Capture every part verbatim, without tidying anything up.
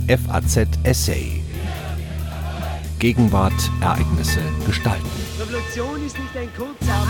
F A Z Essay. Gegenwart, Ereignisse, Gestalten. Revolution ist nicht ein kurzer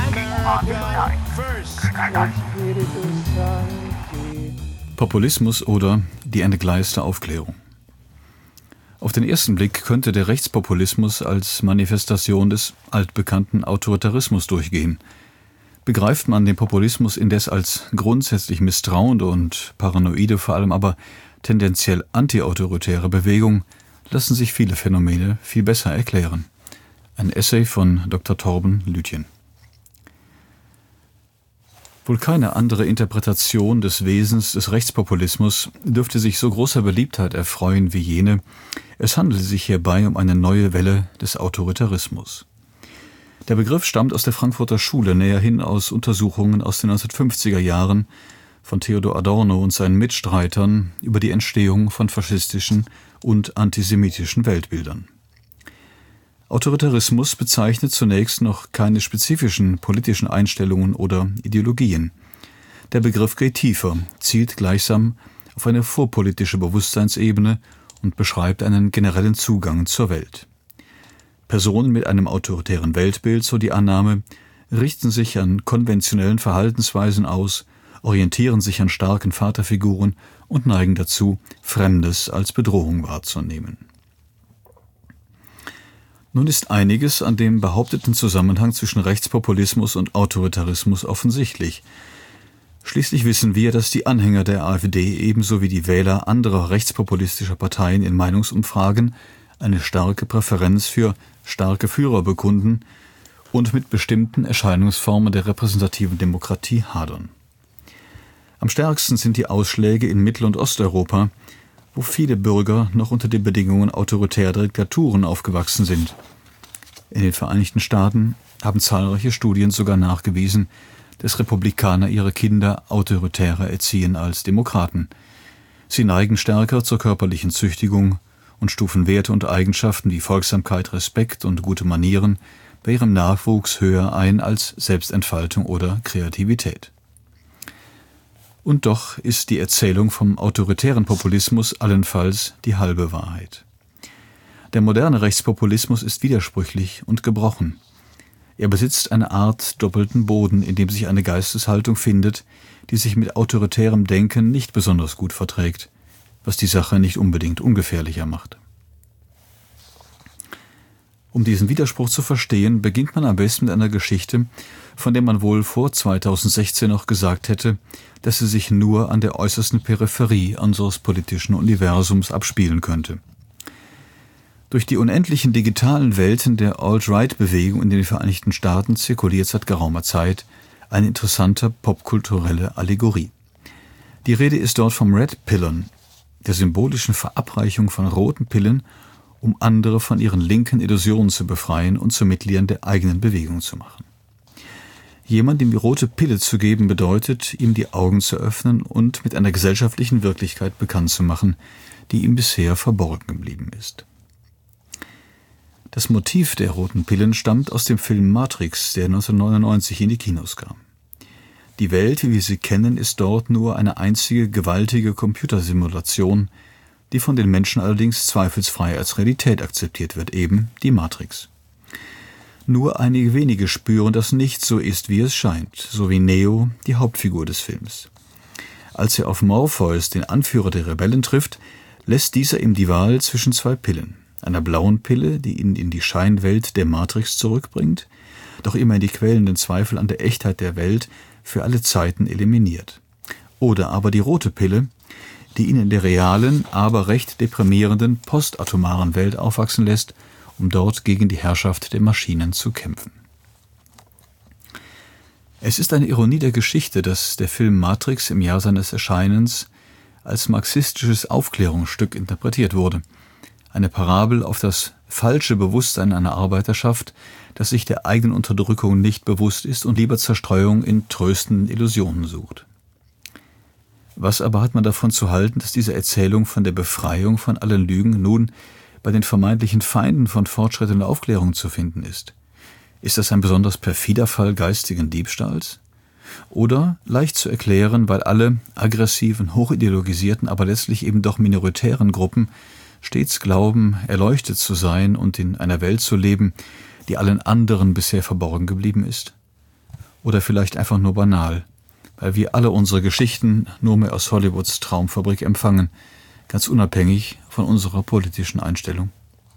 Populismus oder die entgleiste Aufklärung. Auf den ersten Blick könnte der Rechtspopulismus als Manifestation des altbekannten Autoritarismus durchgehen. Begreift man den Populismus indes als grundsätzlich misstrauende und paranoide, vor allem aber tendenziell antiautoritäre Bewegung, lassen sich viele Phänomene viel besser erklären. Ein Essay von Doktor Torben Lütjen. Wohl keine andere Interpretation des Wesens des Rechtspopulismus dürfte sich so großer Beliebtheit erfreuen wie jene. Es handelt sich hierbei um eine neue Welle des Autoritarismus. Der Begriff stammt aus der Frankfurter Schule, näherhin aus Untersuchungen aus den neunzehnhundertfünfziger Jahren von Theodor Adorno und seinen Mitstreitern über die Entstehung von faschistischen und antisemitischen Weltbildern. Autoritarismus bezeichnet zunächst noch keine spezifischen politischen Einstellungen oder Ideologien. Der Begriff geht tiefer, zielt gleichsam auf eine vorpolitische Bewusstseinsebene und beschreibt einen generellen Zugang zur Welt. Personen mit einem autoritären Weltbild, so die Annahme, richten sich an konventionellen Verhaltensweisen aus, orientieren sich an starken Vaterfiguren und neigen dazu, Fremdes als Bedrohung wahrzunehmen. Nun ist einiges an dem behaupteten Zusammenhang zwischen Rechtspopulismus und Autoritarismus offensichtlich. Schließlich wissen wir, dass die Anhänger der AfD ebenso wie die Wähler anderer rechtspopulistischer Parteien in Meinungsumfragen eine starke Präferenz für starke Führer bekunden und mit bestimmten Erscheinungsformen der repräsentativen Demokratie hadern. Am stärksten sind die Ausschläge in Mittel- und Osteuropa, wo viele Bürger noch unter den Bedingungen autoritärer Diktaturen aufgewachsen sind. In den Vereinigten Staaten haben zahlreiche Studien sogar nachgewiesen, dass Republikaner ihre Kinder autoritärer erziehen als Demokraten. Sie neigen stärker zur körperlichen Züchtigung und stufen Werte und Eigenschaften wie Folgsamkeit, Respekt und gute Manieren bei ihrem Nachwuchs höher ein als Selbstentfaltung oder Kreativität. Und doch ist die Erzählung vom autoritären Populismus allenfalls die halbe Wahrheit. Der moderne Rechtspopulismus ist widersprüchlich und gebrochen. Er besitzt eine Art doppelten Boden, in dem sich eine Geisteshaltung findet, die sich mit autoritärem Denken nicht besonders gut verträgt, was die Sache nicht unbedingt ungefährlicher macht. Um diesen Widerspruch zu verstehen, beginnt man am besten mit einer Geschichte, von der man wohl vor zweitausendsechzehn noch gesagt hätte, dass sie sich nur an der äußersten Peripherie unseres politischen Universums abspielen könnte. Durch die unendlichen digitalen Welten der Alt-Right-Bewegung in den Vereinigten Staaten zirkuliert seit geraumer Zeit eine interessante popkulturelle Allegorie. Die Rede ist dort vom Red Pillern, der symbolischen Verabreichung von roten Pillen, um andere von ihren linken Illusionen zu befreien und zu Mitgliedern der eigenen Bewegung zu machen. Jemandem die rote Pille zu geben, bedeutet, ihm die Augen zu öffnen und mit einer gesellschaftlichen Wirklichkeit bekannt zu machen, die ihm bisher verborgen geblieben ist. Das Motiv der roten Pillen stammt aus dem Film Matrix, der neunzehnhundertneunundneunzig in die Kinos kam. Die Welt, wie wir sie kennen, ist dort nur eine einzige gewaltige Computersimulation, die von den Menschen allerdings zweifelsfrei als Realität akzeptiert wird, eben die Matrix. Nur einige wenige spüren, dass nichts so ist, wie es scheint, so wie Neo, die Hauptfigur des Films. Als er auf Morpheus, den Anführer der Rebellen, trifft, lässt dieser ihm die Wahl zwischen zwei Pillen. Einer blauen Pille, die ihn in die Scheinwelt der Matrix zurückbringt, doch immerhin die quälenden Zweifel an der Echtheit der Welt für alle Zeiten eliminiert. Oder aber die rote Pille, die ihn in der realen, aber recht deprimierenden postatomaren Welt aufwachsen lässt, um dort gegen die Herrschaft der Maschinen zu kämpfen. Es ist eine Ironie der Geschichte, dass der Film Matrix im Jahr seines Erscheinens als marxistisches Aufklärungsstück interpretiert wurde. Eine Parabel auf das falsche Bewusstsein einer Arbeiterschaft, das sich der eigenen Unterdrückung nicht bewusst ist und lieber Zerstreuung in tröstenden Illusionen sucht. Was aber hat man davon zu halten, dass diese Erzählung von der Befreiung von allen Lügen nun bei den vermeintlichen Feinden von Fortschritt und Aufklärung zu finden ist? Ist das ein besonders perfider Fall geistigen Diebstahls? Oder leicht zu erklären, weil alle aggressiven, hochideologisierten, aber letztlich eben doch minoritären Gruppen stets glauben, erleuchtet zu sein und in einer Welt zu leben, die allen anderen bisher verborgen geblieben ist? Oder vielleicht einfach nur banal, weil wir alle unsere Geschichten nur mehr aus Hollywoods Traumfabrik empfangen, ganz unabhängig von unserer politischen Einstellung?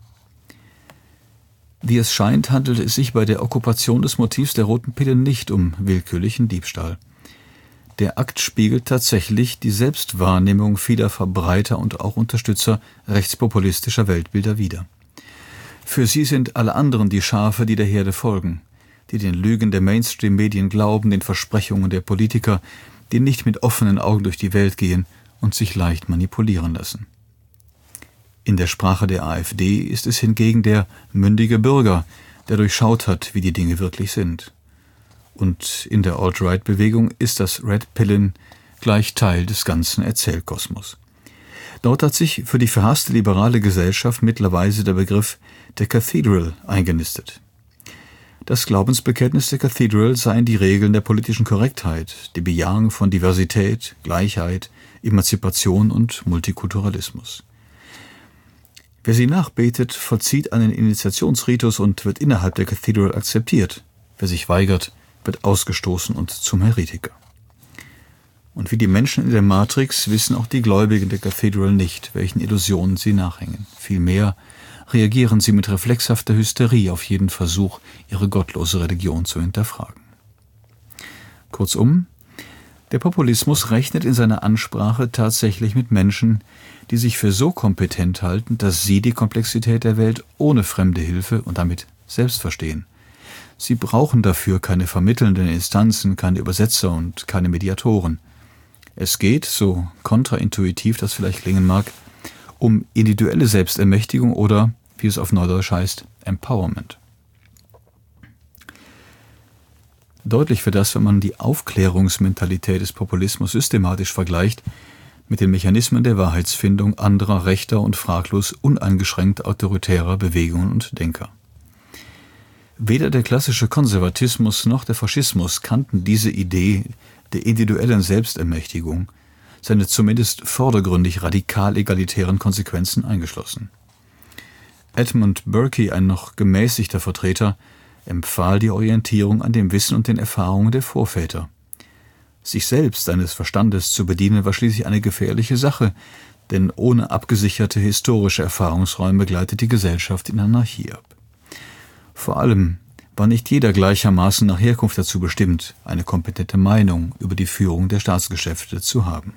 Wie es scheint, handelt es sich bei der Okkupation des Motivs der roten Pille nicht um willkürlichen Diebstahl. Der Akt spiegelt tatsächlich die Selbstwahrnehmung vieler Verbreiter und auch Unterstützer rechtspopulistischer Weltbilder wider. Für sie sind alle anderen die Schafe, die der Herde folgen, die den Lügen der Mainstream-Medien glauben, den Versprechungen der Politiker, die nicht mit offenen Augen durch die Welt gehen und sich leicht manipulieren lassen. In der Sprache der AfD ist es hingegen der mündige Bürger, der durchschaut hat, wie die Dinge wirklich sind. Und in der Alt-Right-Bewegung ist das Red Pillen gleich Teil des ganzen Erzählkosmos. Dort hat sich für die verhasste liberale Gesellschaft mittlerweile der Begriff der Cathedral eingenistet. Das Glaubensbekenntnis der Cathedral seien die Regeln der politischen Korrektheit, die Bejahung von Diversität, Gleichheit, Emanzipation und Multikulturalismus. Wer sie nachbetet, vollzieht einen Initiationsritus und wird innerhalb der Cathedral akzeptiert. Wer sich weigert, wird ausgestoßen und zum Heretiker. Und wie die Menschen in der Matrix wissen auch die Gläubigen der Cathedral nicht, welchen Illusionen sie nachhängen. Vielmehr reagieren sie mit reflexhafter Hysterie auf jeden Versuch, ihre gottlose Religion zu hinterfragen. Kurzum, der Populismus rechnet in seiner Ansprache tatsächlich mit Menschen, die sich für so kompetent halten, dass sie die Komplexität der Welt ohne fremde Hilfe und damit selbst verstehen. Sie brauchen dafür keine vermittelnden Instanzen, keine Übersetzer und keine Mediatoren. Es geht, so kontraintuitiv das vielleicht klingen mag, um individuelle Selbstermächtigung oder, wie es auf Neudeutsch heißt, Empowerment. Deutlich wird das, wenn man die Aufklärungsmentalität des Populismus systematisch vergleicht mit den Mechanismen der Wahrheitsfindung anderer rechter und fraglos uneingeschränkt autoritärer Bewegungen und Denker. Weder der klassische Konservatismus noch der Faschismus kannten diese Idee der individuellen Selbstermächtigung, seine zumindest vordergründig radikal egalitären Konsequenzen eingeschlossen. Edmund Burke, ein noch gemäßigter Vertreter, empfahl die Orientierung an dem Wissen und den Erfahrungen der Vorväter. Sich selbst seines Verstandes zu bedienen war schließlich eine gefährliche Sache, denn ohne abgesicherte historische Erfahrungsräume gleitet die Gesellschaft in Anarchie ab. Vor allem war nicht jeder gleichermaßen nach Herkunft dazu bestimmt, eine kompetente Meinung über die Führung der Staatsgeschäfte zu haben.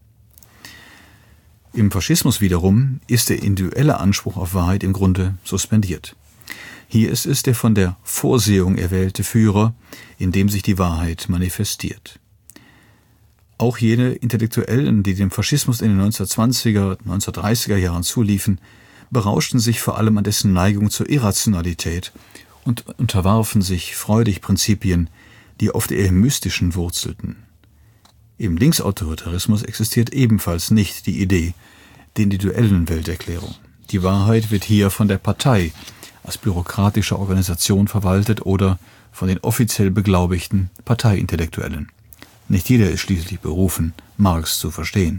Im Faschismus wiederum ist der individuelle Anspruch auf Wahrheit im Grunde suspendiert. Hier ist es der von der Vorsehung erwählte Führer, in dem sich die Wahrheit manifestiert. Auch jene Intellektuellen, die dem Faschismus in den neunzehnhundertzwanziger, neunzehnhundertdreißiger Jahren zuliefen, berauschten sich vor allem an dessen Neigung zur Irrationalität und unterwarfen sich freudig Prinzipien, die oft eher im Mystischen wurzelten. Im Linksautoritarismus existiert ebenfalls nicht die Idee der individuellen Welterklärung. Die Wahrheit wird hier von der Partei als bürokratische Organisation verwaltet oder von den offiziell beglaubigten Parteiintellektuellen. Nicht jeder ist schließlich berufen, Marx zu verstehen.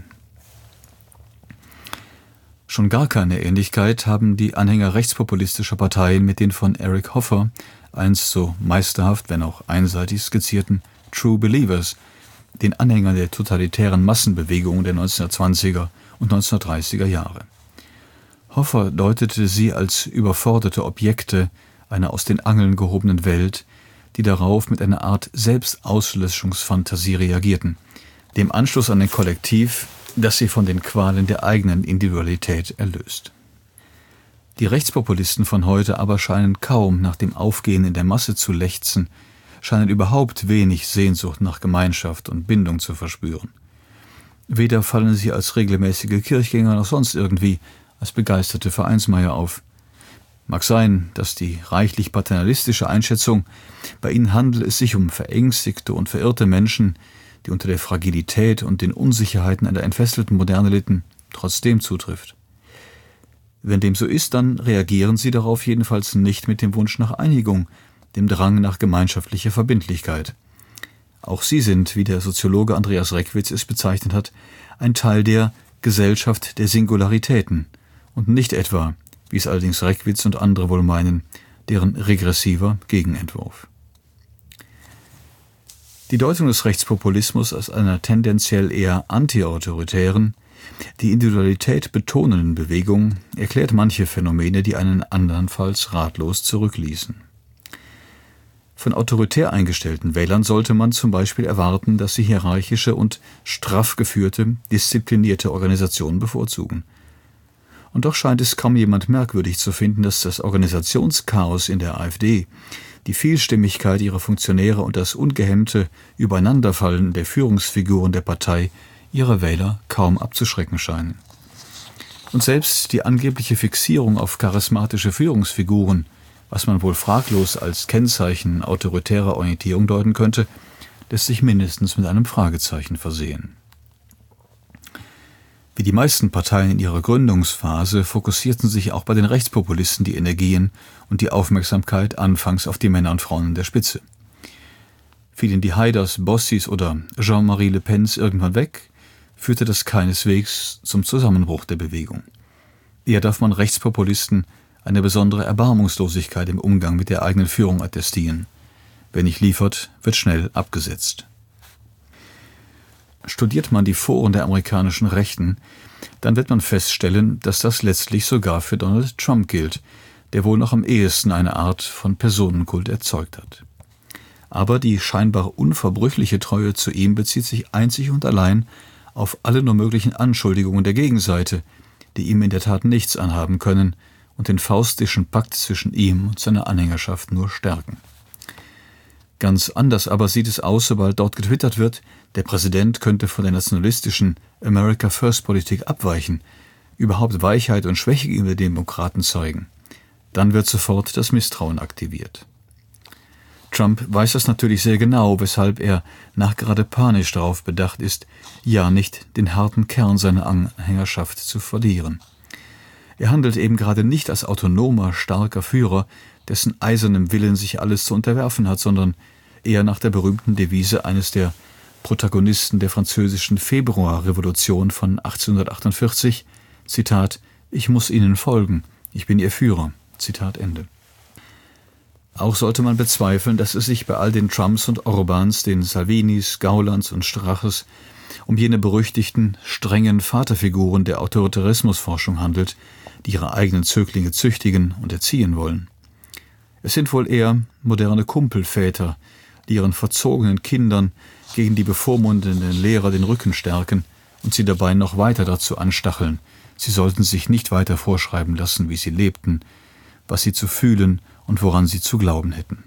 Schon gar keine Ähnlichkeit haben die Anhänger rechtspopulistischer Parteien mit den von Eric Hoffer, einst so meisterhaft, wenn auch einseitig skizzierten True Believers, den Anhängern der totalitären Massenbewegungen der neunzehnhundertzwanziger und neunzehnhundertdreißiger Jahre. Hoffer deutete sie als überforderte Objekte einer aus den Angeln gehobenen Welt, die darauf mit einer Art Selbstauslöschungsfantasie reagierten, dem Anschluss an ein Kollektiv, das sie von den Qualen der eigenen Individualität erlöst. Die Rechtspopulisten von heute aber scheinen kaum nach dem Aufgehen in der Masse zu lechzen, scheinen überhaupt wenig Sehnsucht nach Gemeinschaft und Bindung zu verspüren. Weder fallen sie als regelmäßige Kirchgänger noch sonst irgendwie als begeisterte Vereinsmeier auf. Mag sein, dass die reichlich paternalistische Einschätzung, bei ihnen handelt es sich um verängstigte und verirrte Menschen, die unter der Fragilität und den Unsicherheiten einer entfesselten Moderne litten, trotzdem zutrifft. Wenn dem so ist, dann reagieren sie darauf jedenfalls nicht mit dem Wunsch nach Einigung, dem Drang nach gemeinschaftlicher Verbindlichkeit. Auch sie sind, wie der Soziologe Andreas Reckwitz es bezeichnet hat, ein Teil der Gesellschaft der Singularitäten und nicht etwa, wie es allerdings Reckwitz und andere wohl meinen, deren regressiver Gegenentwurf. Die Deutung des Rechtspopulismus als einer tendenziell eher antiautoritären, die Individualität betonenden Bewegung erklärt manche Phänomene, die einen andernfalls ratlos zurückließen. Von autoritär eingestellten Wählern sollte man zum Beispiel erwarten, dass sie hierarchische und straff geführte, disziplinierte Organisationen bevorzugen. Und doch scheint es kaum jemand merkwürdig zu finden, dass das Organisationschaos in der AfD, die Vielstimmigkeit ihrer Funktionäre und das ungehemmte Übereinanderfallen der Führungsfiguren der Partei ihre Wähler kaum abzuschrecken scheinen. Und selbst die angebliche Fixierung auf charismatische Führungsfiguren, was man wohl fraglos als Kennzeichen autoritärer Orientierung deuten könnte, lässt sich mindestens mit einem Fragezeichen versehen. Wie die meisten Parteien in ihrer Gründungsphase fokussierten sich auch bei den Rechtspopulisten die Energien und die Aufmerksamkeit anfangs auf die Männer und Frauen an der Spitze. Fielen die Haiders, Bossis oder Jean-Marie Le Pens irgendwann weg, führte das keineswegs zum Zusammenbruch der Bewegung. Eher darf man Rechtspopulisten eine besondere Erbarmungslosigkeit im Umgang mit der eigenen Führung attestieren. Wer nicht liefert, wird schnell abgesetzt. Studiert man die Foren der amerikanischen Rechten, dann wird man feststellen, dass das letztlich sogar für Donald Trump gilt, der wohl noch am ehesten eine Art von Personenkult erzeugt hat. Aber die scheinbar unverbrüchliche Treue zu ihm bezieht sich einzig und allein auf alle nur möglichen Anschuldigungen der Gegenseite, die ihm in der Tat nichts anhaben können und den faustischen Pakt zwischen ihm und seiner Anhängerschaft nur stärken. Ganz anders aber sieht es aus, sobald dort getwittert wird, der Präsident könnte von der nationalistischen America First-Politik abweichen, überhaupt Weichheit und Schwäche gegenüber den Demokraten zeigen. Dann wird sofort das Misstrauen aktiviert. Trump weiß das natürlich sehr genau, weshalb er nachgerade panisch darauf bedacht ist, ja nicht den harten Kern seiner Anhängerschaft zu verlieren. Er handelt eben gerade nicht als autonomer, starker Führer, dessen eisernem Willen sich alles zu unterwerfen hat, sondern eher nach der berühmten Devise eines der Protagonisten der französischen Februarrevolution von achtzehnhundertachtundvierzig, Zitat, »Ich muss Ihnen folgen, ich bin Ihr Führer«, Zitat Ende. Auch sollte man bezweifeln, dass es sich bei all den Trumps und Orbans, den Salvinis, Gaulands und Straches um jene berüchtigten, strengen Vaterfiguren der Autoritarismusforschung handelt, die ihre eigenen Zöglinge züchtigen und erziehen wollen. Es sind wohl eher moderne Kumpelväter, die ihren verzogenen Kindern gegen die bevormundenden Lehrer den Rücken stärken und sie dabei noch weiter dazu anstacheln, sie sollten sich nicht weiter vorschreiben lassen, wie sie lebten, was sie zu fühlen und woran sie zu glauben hätten.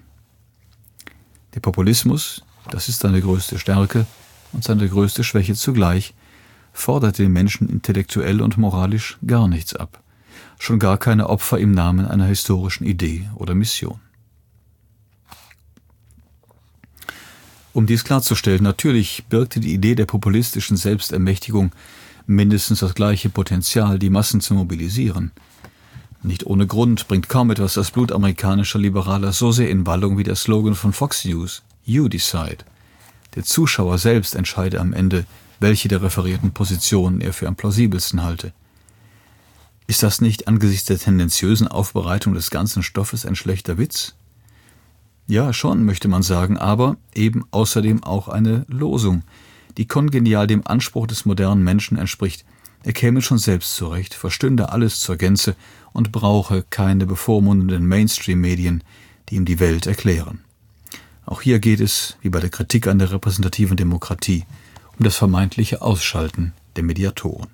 Der Populismus, das ist seine größte Stärke und seine größte Schwäche zugleich, fordert den Menschen intellektuell und moralisch gar nichts ab, schon gar keine Opfer im Namen einer historischen Idee oder Mission. Um dies klarzustellen, natürlich birgte die Idee der populistischen Selbstermächtigung mindestens das gleiche Potenzial, die Massen zu mobilisieren. Nicht ohne Grund bringt kaum etwas das Blut amerikanischer Liberaler so sehr in Wallung wie der Slogan von Fox News, You Decide. Der Zuschauer selbst entscheide am Ende, welche der referierten Positionen er für am plausibelsten halte. Ist das nicht angesichts der tendenziösen Aufbereitung des ganzen Stoffes ein schlechter Witz? Ja, schon, möchte man sagen, aber eben außerdem auch eine Losung, die kongenial dem Anspruch des modernen Menschen entspricht. Er käme schon selbst zurecht, verstünde alles zur Gänze und brauche keine bevormundenden Mainstream-Medien, die ihm die Welt erklären. Auch hier geht es, wie bei der Kritik an der repräsentativen Demokratie, um das vermeintliche Ausschalten der Mediatoren.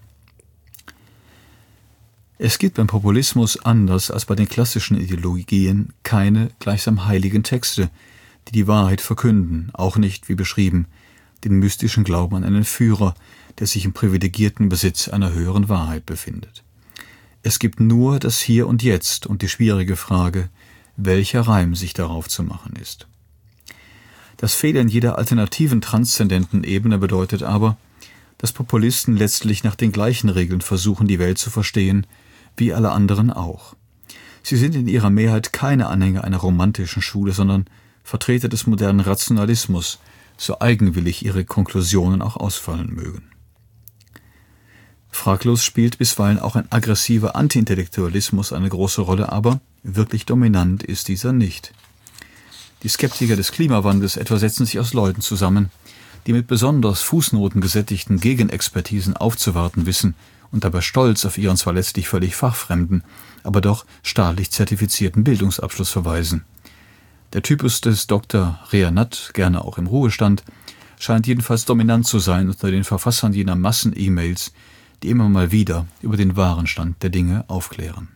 Es gibt beim Populismus anders als bei den klassischen Ideologien keine gleichsam heiligen Texte, die die Wahrheit verkünden, auch nicht, wie beschrieben, den mystischen Glauben an einen Führer, der sich im privilegierten Besitz einer höheren Wahrheit befindet. Es gibt nur das Hier und Jetzt und die schwierige Frage, welcher Reim sich darauf zu machen ist. Das Fehlen jeder alternativen transzendenten Ebene bedeutet aber, dass Populisten letztlich nach den gleichen Regeln versuchen, die Welt zu verstehen, wie alle anderen auch. Sie sind in ihrer Mehrheit keine Anhänger einer romantischen Schule, sondern Vertreter des modernen Rationalismus, so eigenwillig ihre Konklusionen auch ausfallen mögen. Fraglos spielt bisweilen auch ein aggressiver Antiintellektualismus eine große Rolle, aber wirklich dominant ist dieser nicht. Die Skeptiker des Klimawandels etwa setzen sich aus Leuten zusammen, die mit besonders fußnotengesättigten Gegenexpertisen aufzuwarten wissen und dabei stolz auf ihren zwar letztlich völlig fachfremden, aber doch staatlich zertifizierten Bildungsabschluss verweisen. Der Typus des Doktor Reanat, gerne auch im Ruhestand, scheint jedenfalls dominant zu sein unter den Verfassern jener Massen-E-Mails, die immer mal wieder über den wahren Stand der Dinge aufklären.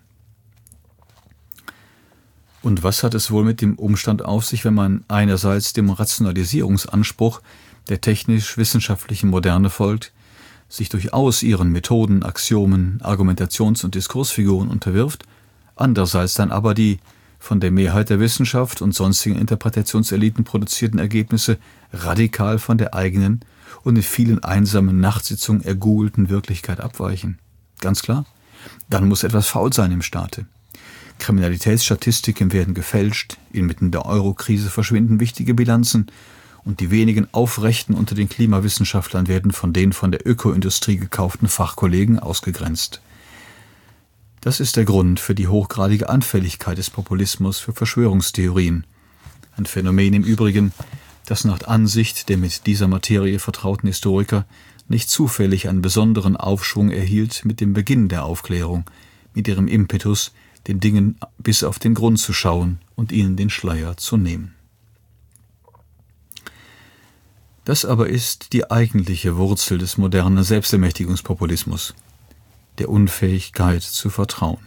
Und was hat es wohl mit dem Umstand auf sich, wenn man einerseits dem Rationalisierungsanspruch der technisch-wissenschaftlichen Moderne folgt, sich durchaus ihren Methoden, Axiomen, Argumentations- und Diskursfiguren unterwirft, andererseits dann aber die von der Mehrheit der Wissenschaft und sonstigen Interpretationseliten produzierten Ergebnisse radikal von der eigenen und in vielen einsamen Nachtsitzungen ergoogelten Wirklichkeit abweichen? Ganz klar, dann muss etwas faul sein im Staate. Kriminalitätsstatistiken werden gefälscht, inmitten der Euro-Krise verschwinden wichtige Bilanzen und die wenigen Aufrechten unter den Klimawissenschaftlern werden von den von der Ökoindustrie gekauften Fachkollegen ausgegrenzt. Das ist der Grund für die hochgradige Anfälligkeit des Populismus für Verschwörungstheorien. Ein Phänomen im Übrigen, das nach Ansicht der mit dieser Materie vertrauten Historiker nicht zufällig einen besonderen Aufschwung erhielt mit dem Beginn der Aufklärung, mit ihrem Impetus, den Dingen bis auf den Grund zu schauen und ihnen den Schleier zu nehmen. Das aber ist die eigentliche Wurzel des modernen Selbstermächtigungspopulismus, der Unfähigkeit zu vertrauen.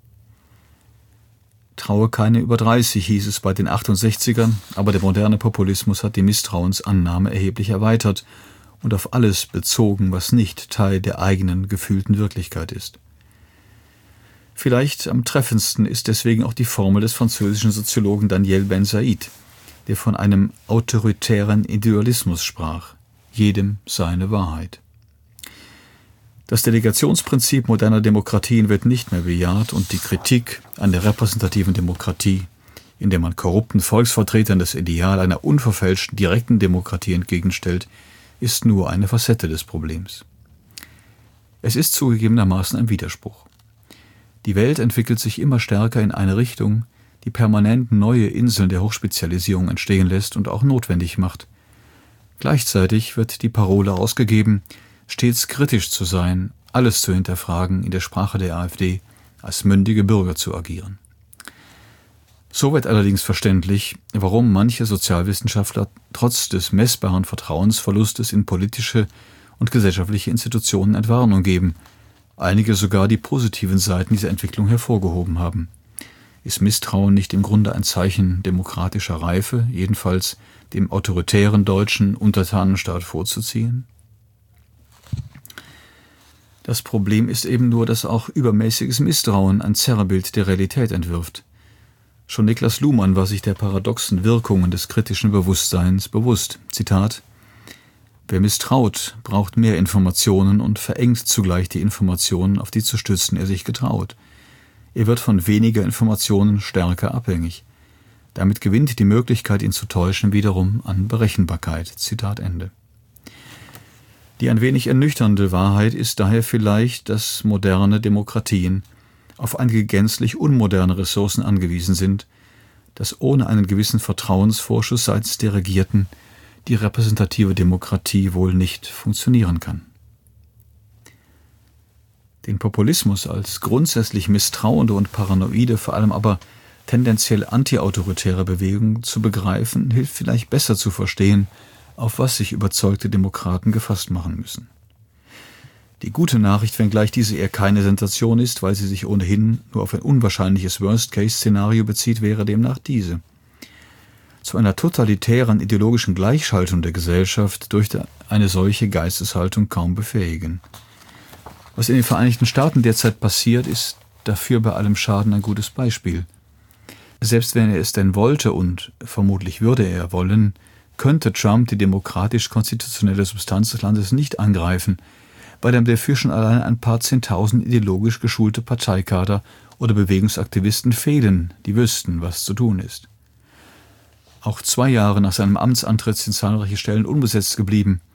Traue keine über dreißig, hieß es bei den achtundsechzigern, aber der moderne Populismus hat die Misstrauensannahme erheblich erweitert und auf alles bezogen, was nicht Teil der eigenen gefühlten Wirklichkeit ist. Vielleicht am treffendsten ist deswegen auch die Formel des französischen Soziologen Daniel Ben-Said, der von einem autoritären Individualismus sprach, jedem seine Wahrheit. Das Delegationsprinzip moderner Demokratien wird nicht mehr bejaht und die Kritik an der repräsentativen Demokratie, in der man korrupten Volksvertretern das Ideal einer unverfälschten direkten Demokratie entgegenstellt, ist nur eine Facette des Problems. Es ist zugegebenermaßen ein Widerspruch. Die Welt entwickelt sich immer stärker in eine Richtung, die permanent neue Inseln der Hochspezialisierung entstehen lässt und auch notwendig macht. Gleichzeitig wird die Parole ausgegeben, stets kritisch zu sein, alles zu hinterfragen, in der Sprache der AfD, als mündige Bürger zu agieren. So wird allerdings verständlich, warum manche Sozialwissenschaftler trotz des messbaren Vertrauensverlustes in politische und gesellschaftliche Institutionen Entwarnung geben, einige sogar die positiven Seiten dieser Entwicklung hervorgehoben haben. Ist Misstrauen nicht im Grunde ein Zeichen demokratischer Reife, jedenfalls dem autoritären deutschen Untertanenstaat vorzuziehen? Das Problem ist eben nur, dass auch übermäßiges Misstrauen ein Zerrbild der Realität entwirft. Schon Niklas Luhmann war sich der paradoxen Wirkungen des kritischen Bewusstseins bewusst. Zitat: Wer misstraut, braucht mehr Informationen und verengt zugleich die Informationen, auf die zu stützen er sich getraut. Er wird von weniger Informationen stärker abhängig. Damit gewinnt die Möglichkeit, ihn zu täuschen, wiederum an Berechenbarkeit. Zitat Ende. Die ein wenig ernüchternde Wahrheit ist daher vielleicht, dass moderne Demokratien auf einige gänzlich unmoderne Ressourcen angewiesen sind, dass ohne einen gewissen Vertrauensvorschuss seitens der Regierten die repräsentative Demokratie wohl nicht funktionieren kann. Den Populismus als grundsätzlich misstrauende und paranoide, vor allem aber tendenziell antiautoritäre Bewegung zu begreifen, hilft vielleicht besser zu verstehen, auf was sich überzeugte Demokraten gefasst machen müssen. Die gute Nachricht, wenngleich diese eher keine Sensation ist, weil sie sich ohnehin nur auf ein unwahrscheinliches Worst-Case-Szenario bezieht, wäre demnach diese: Zu einer totalitären ideologischen Gleichschaltung der Gesellschaft dürfte eine solche Geisteshaltung kaum befähigen. Was in den Vereinigten Staaten derzeit passiert, ist dafür bei allem Schaden ein gutes Beispiel. Selbst wenn er es denn wollte, und vermutlich würde er wollen, könnte Trump die demokratisch-konstitutionelle Substanz des Landes nicht angreifen, weil ihm dafür schon allein ein paar Zehntausend ideologisch geschulte Parteikader oder Bewegungsaktivisten fehlen, die wüssten, was zu tun ist. Auch zwei Jahre nach seinem Amtsantritt sind zahlreiche Stellen unbesetzt geblieben,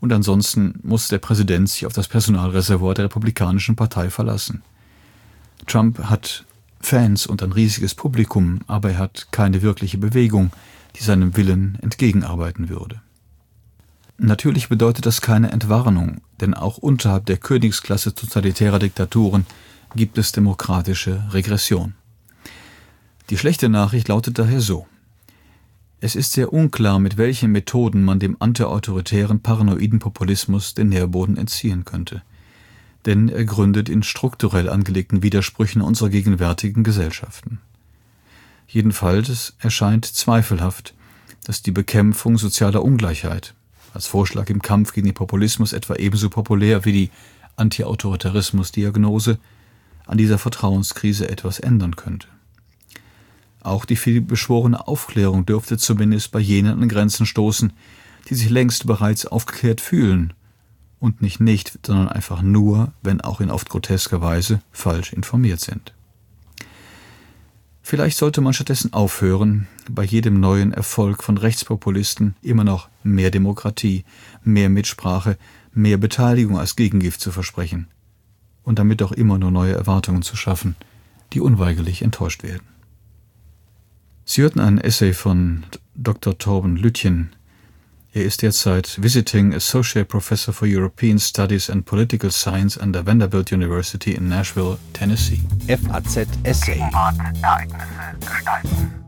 Und ansonsten muss der Präsident sich auf das Personalreservoir der Republikanischen Partei verlassen. Trump hat Fans und ein riesiges Publikum, aber er hat keine wirkliche Bewegung, die seinem Willen entgegenarbeiten würde. Natürlich bedeutet das keine Entwarnung, denn auch unterhalb der Königsklasse totalitärer Diktaturen gibt es demokratische Regression. Die schlechte Nachricht lautet daher so: Es ist sehr unklar, mit welchen Methoden man dem antiautoritären paranoiden Populismus den Nährboden entziehen könnte. Denn er gründet in strukturell angelegten Widersprüchen unserer gegenwärtigen Gesellschaften. Jedenfalls erscheint zweifelhaft, dass die Bekämpfung sozialer Ungleichheit, als Vorschlag im Kampf gegen den Populismus etwa ebenso populär wie die Antiautoritarismus-Diagnose, an dieser Vertrauenskrise etwas ändern könnte. Auch die vielbeschworene Aufklärung dürfte zumindest bei jenen an Grenzen stoßen, die sich längst bereits aufgeklärt fühlen und nicht nicht, sondern einfach nur, wenn auch in oft grotesker Weise, falsch informiert sind. Vielleicht sollte man stattdessen aufhören, bei jedem neuen Erfolg von Rechtspopulisten immer noch mehr Demokratie, mehr Mitsprache, mehr Beteiligung als Gegengift zu versprechen und damit auch immer nur neue Erwartungen zu schaffen, die unweigerlich enttäuscht werden. Sie hörten einen Essay von Doktor Torben Lütjen. Er ist derzeit Visiting Associate Professor for European Studies and Political Science an der Vanderbilt University in Nashville, Tennessee. F A Z Essay. Ereignisse gestalten.